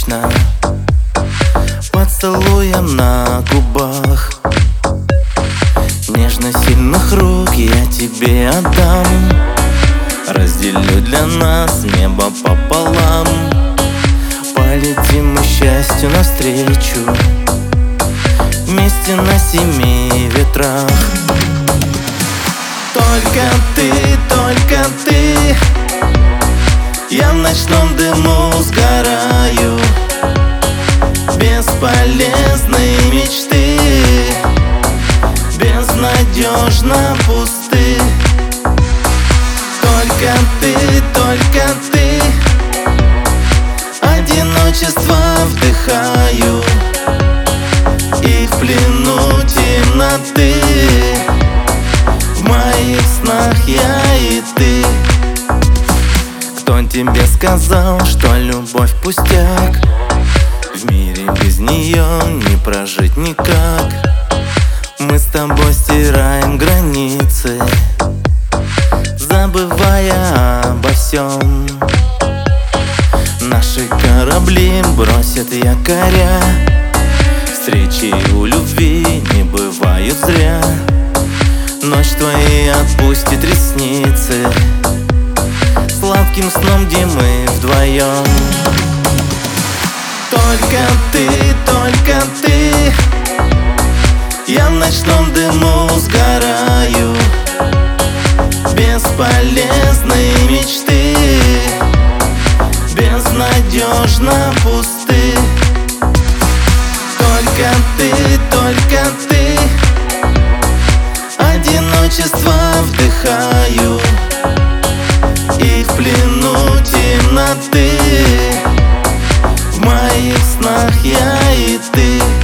вечно, поцелуем на губах. Нежность сильных рук я тебе отдам. Разделю для нас небо пополам. Полетим мы счастью навстречу, вместе на 7 ветрах. Только ты, я в ночном дыму сгораю. Бесполезные мечты, безнадежно пусты. Только ты, одиночество вдыхаю, и в плену темноты, в моих снах я и ты. Кто тебе сказал, что любовь пустяк? В мире без нее не прожить никак. Мы с тобой стираем границы, забывая обо всем. Наши корабли бросят якоря, встречи у любви не бывают зря. Ночь твои отпустит ресницы, сладким сном, где мы вдвоем. Только ты, я в ночном дыму сгораю. Бесполезные мечты, безнадежно пусты. Только ты, одиночество вдыхаю, и в плену темноты, в моих снах я и ты.